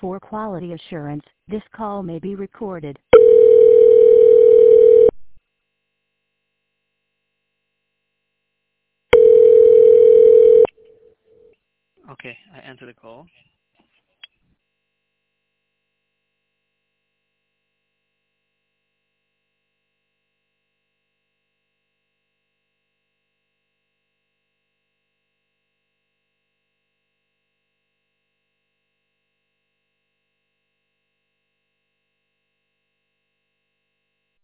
For quality assurance, this call may be recorded. Okay, I answer the call.